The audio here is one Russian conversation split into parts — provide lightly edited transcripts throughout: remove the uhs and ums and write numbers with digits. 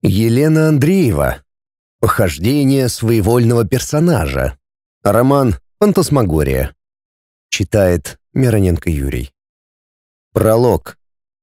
Елена Андреева. Похождение своевольного персонажа. Роман «Фантасмагория». Читает Мироненко Юрий. Пролог.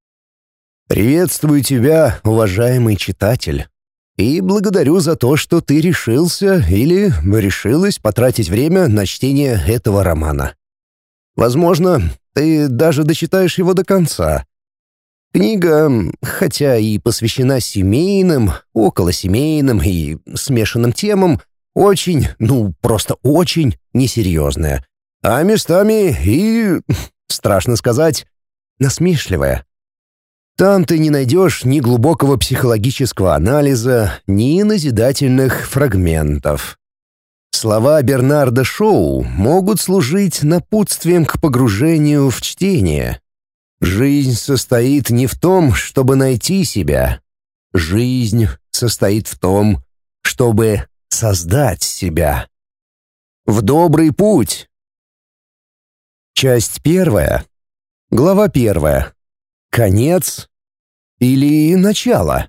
Приветствую тебя, уважаемый читатель, и благодарю за то, что ты решился или решилась потратить время на чтение этого романа. Возможно, ты даже дочитаешь его до конца. Книга, хотя и посвящена семейным, околосемейным и смешанным темам, очень, просто очень несерьезная, а местами и, страшно сказать, насмешливая. Там ты не найдешь ни глубокого психологического анализа, ни назидательных фрагментов. Слова Бернарда Шоу могут служить напутствием к погружению в чтение. Жизнь состоит не в том, чтобы найти себя. Жизнь состоит в том, чтобы создать себя. В добрый путь. Часть 1. Глава 1. Конец или начало.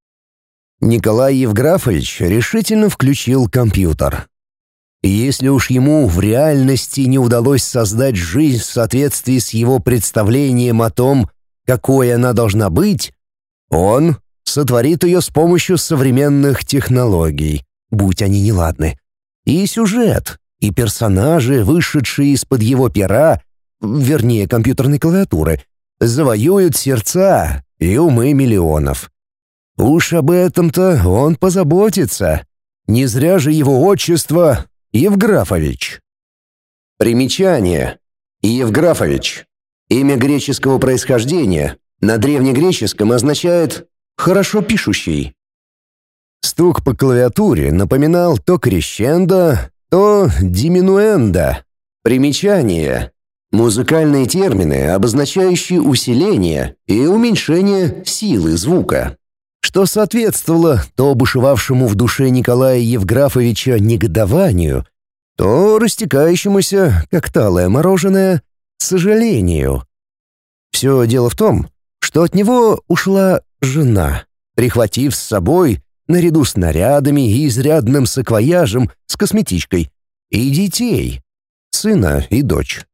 Николай Евграфович решительно включил компьютер. Если уж ему в реальности не удалось создать жизнь в соответствии с его представлением о том, какой она должна быть, он сотворит ее с помощью современных технологий, будь они неладны. И сюжет, и персонажи, вышедшие из-под его пера, вернее компьютерной клавиатуры, завоюют сердца и умы миллионов. Уж об этом-то он позаботится. Не зря же его отчество Евграфович. Примечание. Евграфович. Имя греческого происхождения. На древнегреческом означает «хорошо пишущий». Стук по клавиатуре напоминал то крещендо, то диминуэндо. Примечание. Музыкальные термины, обозначающие усиление и уменьшение силы звука, что соответствовало то бушевавшему в душе Николая Евграфовича негодованию, то растекающемуся, как талое мороженое, сожалению. Все дело в том, что от него ушла жена, прихватив с собой, наряду с нарядами и изрядным саквояжем с косметичкой, и детей, сына и дочь.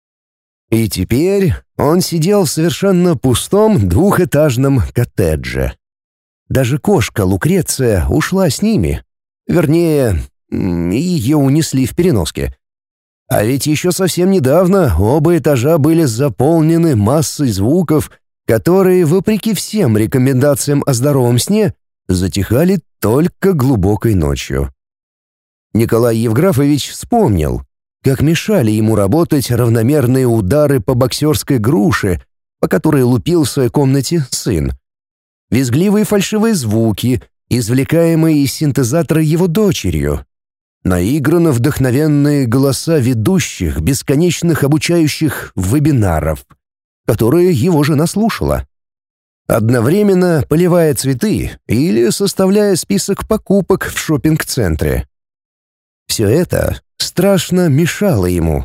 И теперь он сидел в совершенно пустом двухэтажном коттедже. Даже кошка Лукреция ушла с ними. Вернее, ее унесли в переноске. А ведь еще совсем недавно оба этажа были заполнены массой звуков, которые, вопреки всем рекомендациям о здоровом сне, затихали только глубокой ночью. Николай Евграфович вспомнил, как мешали ему работать равномерные удары по боксерской груше, по которой лупил в своей комнате сын. Визгливые фальшивые звуки, извлекаемые из синтезатора его дочерью. Наигранно вдохновенные голоса ведущих бесконечных обучающих вебинаров, которые его жена слушала. Одновременно поливая цветы или составляя список покупок в шопинг-центре. Все это страшно мешало ему.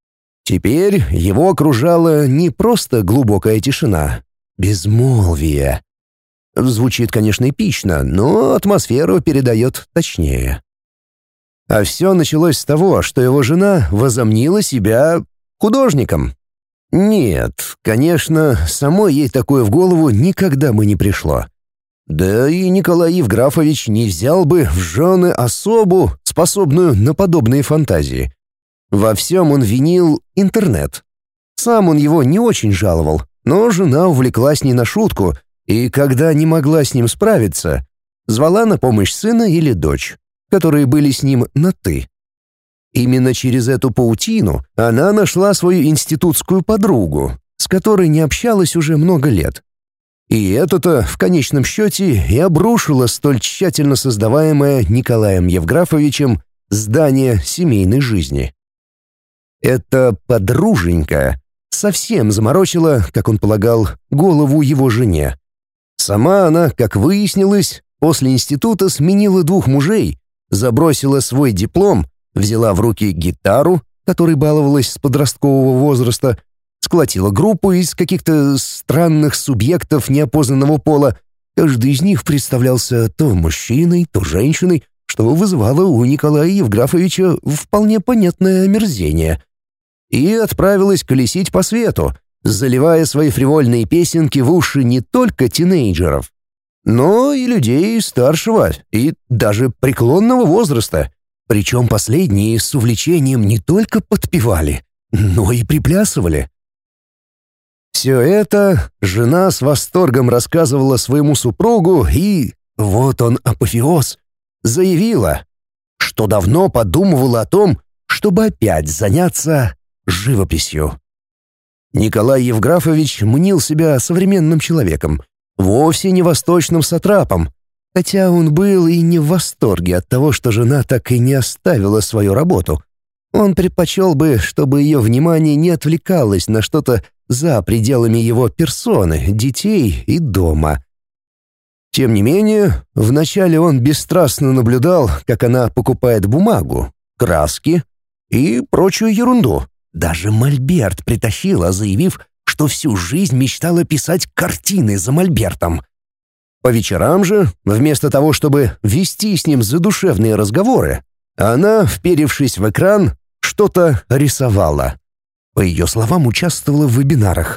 Теперь его окружала не просто глубокая тишина, безмолвие. Звучит, конечно, эпично, но атмосферу передает точнее. А все началось с того, что его жена возомнила себя художником. Нет, конечно, самой ей такое в голову никогда бы не пришло. Да и Николай Евграфович не взял бы в жены особу, способную на подобные фантазии. Во всем он винил интернет. Сам он его не очень жаловал, но жена увлеклась не на шутку, и когда не могла с ним справиться, звала на помощь сына или дочь, которые были с ним на «ты». Именно через эту паутину она нашла свою институтскую подругу, с которой не общалась уже много лет. И это-то, в конечном счете, и обрушило столь тщательно создаваемое Николаем Евграфовичем здание семейной жизни. Эта подруженька совсем заморочила, как он полагал, голову его жене. Сама она, как выяснилось, после института сменила 2 мужей, забросила свой диплом, взяла в руки гитару, которой баловалась с подросткового возраста, сколотила группу из каких-то странных субъектов неопознанного пола каждый из них представлялся то мужчиной, то женщиной, что вызывало у Николая Евграфовича вполне понятное омерзение. И отправилась колесить по свету, заливая свои фривольные песенки в уши не только тинейджеров, но и людей старшего и даже преклонного возраста. Причем последние с увлечением не только подпевали, но и приплясывали. Все это жена с восторгом рассказывала своему супругу, и, вот он апофеоз, заявила, что давно подумывала о том, чтобы опять заняться живописью. Николай Евграфович мнил себя современным человеком, вовсе не восточным сатрапом, хотя он был и не в восторге от того, что жена так и не оставила свою работу. Он предпочел бы, чтобы ее внимание не отвлекалось на что-то за пределами его персоны, детей и дома. Тем не менее, вначале он бесстрастно наблюдал, как она покупает бумагу, краски и прочую ерунду. Даже мольберт притащила, заявив, что всю жизнь мечтала писать картины за мольбертом. По вечерам же, вместо того, чтобы вести с ним задушевные разговоры, она, вперевшись в экран, что-то рисовала. По ее словам, участвовала в вебинарах.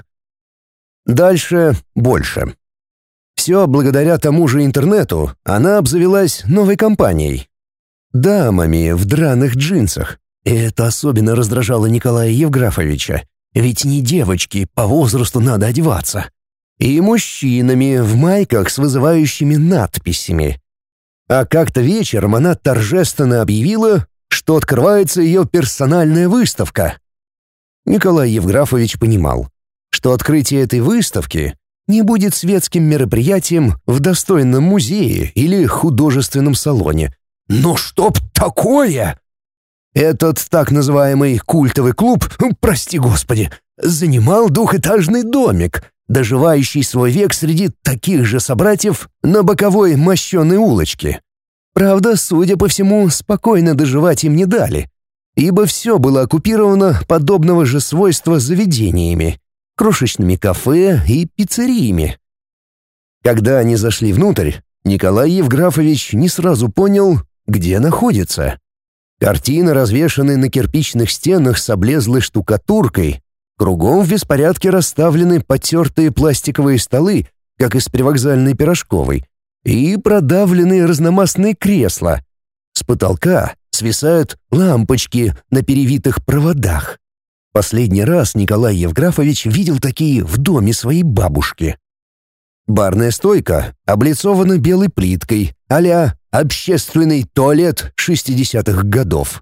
Дальше больше. Все благодаря тому же интернету она обзавелась новой компанией. Дамами в драных джинсах. И это особенно раздражало Николая Евграфовича. Ведь не девочки, по возрасту надо одеваться. И мужчинами в майках с вызывающими надписями. А как-то вечером она торжественно объявила, что открывается ее персональная выставка. Николай Евграфович понимал, что открытие этой выставки не будет светским мероприятием в достойном музее или художественном салоне. Но чтоб такое! Этот так называемый культовый клуб, прости господи, занимал двухэтажный домик, доживающий свой век среди таких же собратьев на боковой мощеной улочке. Правда, судя по всему, спокойно доживать им не дали, ибо все было оккупировано подобного же свойства заведениями, крошечными кафе и пиццериями. Когда они зашли внутрь, Николай Евграфович не сразу понял, где находится. Картины, развешанные на кирпичных стенах с облезлой штукатуркой, кругом в беспорядке расставлены потертые пластиковые столы, как из привокзальной пирожковой, и продавленные разномастные кресла. С потолка свисают лампочки на перевитых проводах. Последний раз Николай Евграфович видел такие в доме своей бабушки. Барная стойка облицована белой плиткой, а-ля общественный туалет 60-х годов.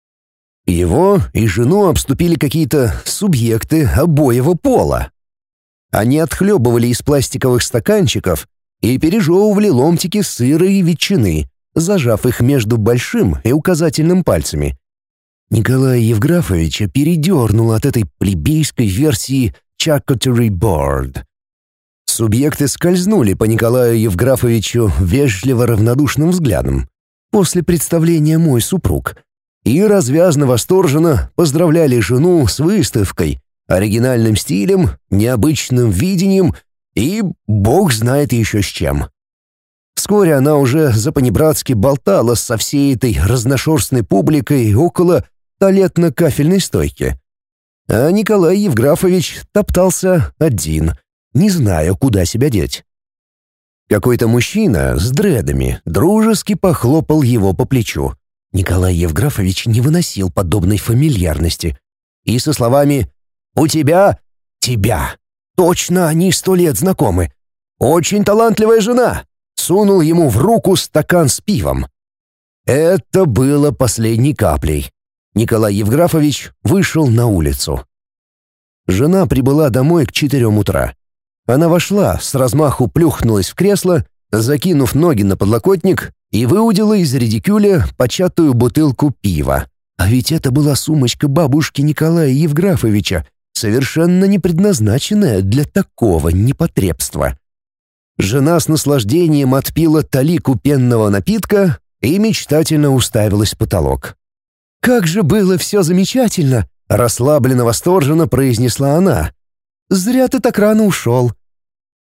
Его и жену обступили какие-то субъекты обоего пола. Они отхлебывали из пластиковых стаканчиков и пережевывали ломтики сыра и ветчины, зажав их между большим и указательным пальцами. Николая Евграфовича передернуло от этой плебейской версии «charcuterie board». Субъекты скользнули по Николаю Евграфовичу вежливо равнодушным взглядом после представления «Мой супруг» и развязно-восторженно поздравляли жену с выставкой, оригинальным стилем, необычным видением и бог знает еще с чем. Вскоре она уже запанибратски болтала со всей этой разношерстной публикой около туалетно-кафельной стойки. А Николай Евграфович топтался один, не зная, куда себя деть. Какой-то мужчина с дредами дружески похлопал его по плечу. Николай Евграфович не выносил подобной фамильярности. И со словами «У тебя? Тебя! Точно они 100 лет знакомы! Очень талантливая жена!» сунул ему в руку стакан с пивом. Это было последней каплей. Николай Евграфович вышел на улицу. Жена прибыла домой к 4 утра. Она вошла, с размаху плюхнулась в кресло, закинув ноги на подлокотник, и выудила из редикюля початую бутылку пива. А ведь это была сумочка бабушки Николая Евграфовича, совершенно не предназначенная для такого непотребства. Жена с наслаждением отпила талику пенного напитка и мечтательно уставилась в потолок. «Как же было все замечательно!» — расслабленно-восторженно произнесла она. «Зря ты так рано ушел».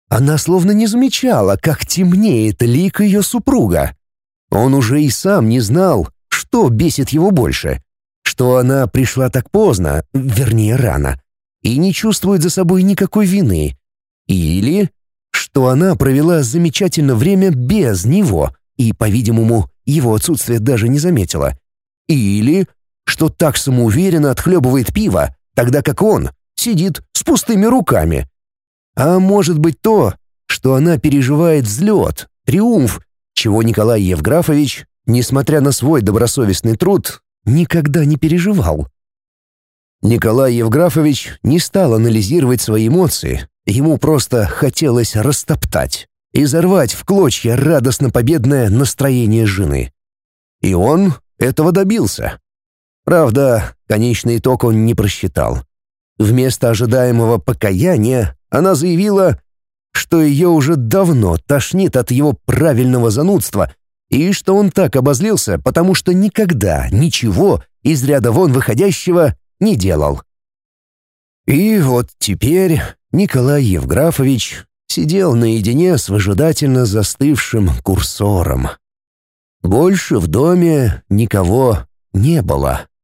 Она словно не замечала, как темнеет лик ее супруга. Он уже и сам не знал, что бесит его больше. Что она пришла так поздно, вернее рано, и не чувствует за собой никакой вины. Или что она провела замечательное время без него и, по-видимому, его отсутствие даже не заметила. Или что так самоуверенно отхлебывает пиво, тогда как он сидит с пустыми руками. А может быть то, что она переживает взлет, триумф, чего Николай Евграфович, несмотря на свой добросовестный труд, никогда не переживал. Николай Евграфович не стал анализировать свои эмоции, ему просто хотелось растоптать, изорвать в клочья радостно-победное настроение жены. И он этого добился. Правда, конечный итог он не просчитал. Вместо ожидаемого покаяния она заявила, что ее уже давно тошнит от его правильного занудства и что он так обозлился, потому что никогда ничего из ряда вон выходящего не делал. И вот теперь Николай Евграфович сидел наедине с выжидательно застывшим курсором. Больше в доме никого не было.